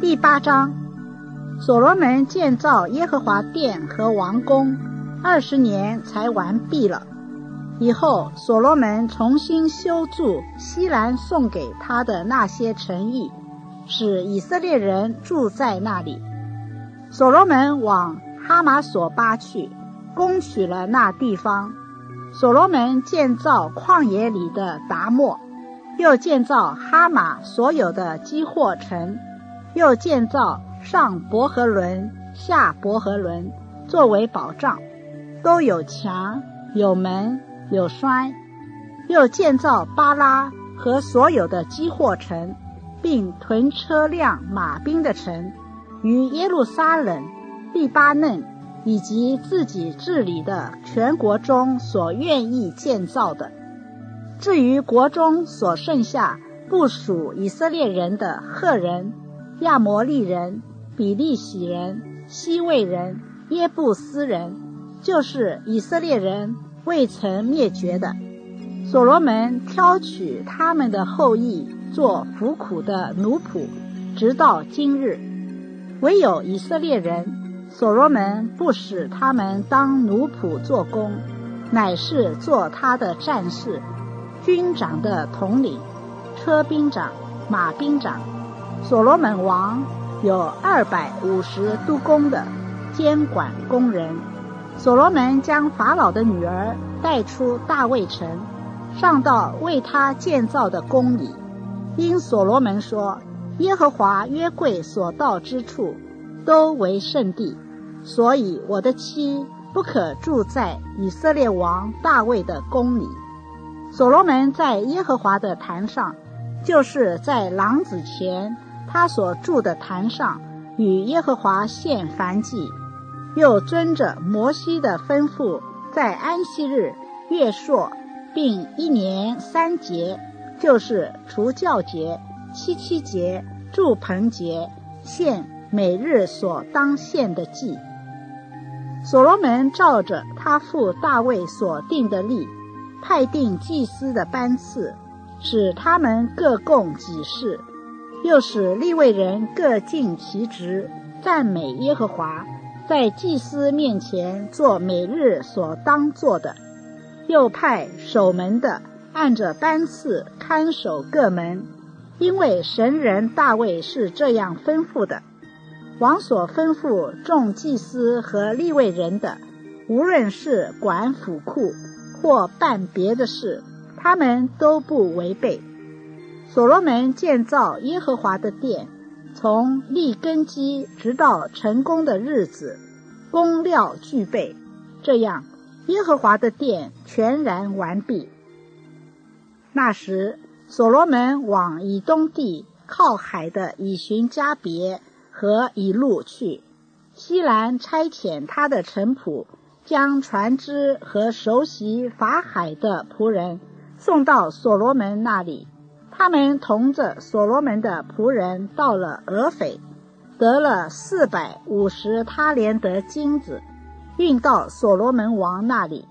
第8章，所罗门建造耶和华殿和王宫20年才完毕了。以后所罗门重新修筑西兰送给他的那些城邑，使以色列人住在那里。所罗门往哈马索巴去，攻取了那地方。所罗门建造旷野里的达莫，又建造哈马所有的基货城，又建造上伯和伦、下伯和伦，作为保障，都有墙、有门、有栓。又建造巴拉和所有的基货城，并屯车辆马兵的城，于耶路撒冷、利巴嫩以及自己治理的全国中所愿意建造的。至于国中所剩下不属以色列人的赫人、亚摩利人、比利洗人、西魏人、耶布斯人，就是以色列人未曾灭绝的，所罗门挑取他们的后裔做服苦的奴仆，直到今日。唯有以色列人，所罗门不使他们当奴仆做工，乃是做他的战士、军长的统领、车兵长、马兵长。所罗门王有250督工的监管工人。所罗门将法老的女儿带出大卫城，上到为他建造的宫里。因所罗门说，耶和华约柜所到之处都为圣地，所以我的妻不可住在以色列王大卫的宫里。所罗门在耶和华的坛上，就是在廊子前他所住的坛上，与耶和华献燔祭，又遵着摩西的吩咐，在安息日、月朔并1年3节，就是除酵节、七节、住棚节，献每日所当献的祭。所罗门照着他父大卫所定的例，派定祭司的班次，使他们各供己事，又使利未人各尽其职，赞美耶和华，在祭司面前做每日所当做的。又派守门的按着班次看守各门，因为神人大卫是这样吩咐的。王所吩咐众祭司和利未人的，无论是管府库或办别的事，他们都不违背。所罗门建造耶和华的殿，从立根基直到成功的日子，工料俱备，这样耶和华的殿全然完毕。那时所罗门往以东地靠海的以寻加别和以路去。西兰差遣他的臣仆，将船只和熟悉法海的仆人送到所罗门那里。他们同着所罗门的仆人到了俄斐，得了450他连得金子，运到所罗门王那里。